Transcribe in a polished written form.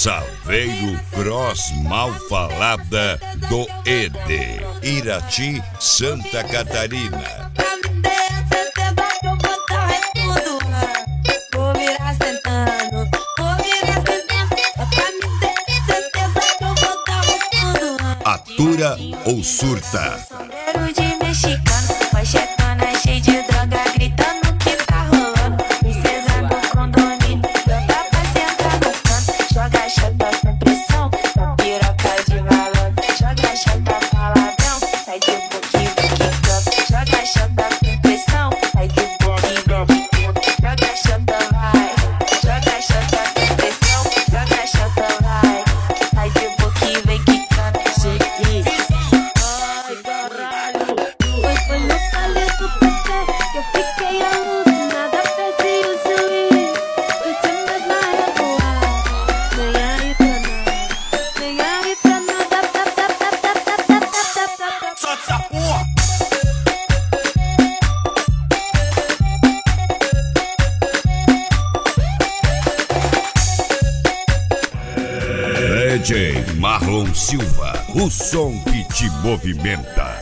Saveiro Cross Malfalada do Ede, Irati, Santa Catarina. Atura ou surta? Sombrero de mexicano, machetona cheia de droga, gritando que tá rolando. Princesa do condomínio, dando pra sentar no canto. Joga chata sem pressão, na piroca de valor. Joga chata paladão, sai de boquinho que canto. Joga chata sem pressão, sai de boquinho que canto. Joga chata vai, joga chata sem pressão. Joga chata vai, sai de boquinho vem que canto. Foi no palito passar que eu fiquei alucinada, perdi o juiz. Curtindo as maré voar, nem aí pra nada, nem aí pra nada. Solta essa porra! DJ Marlon Silva, o som que te movimenta.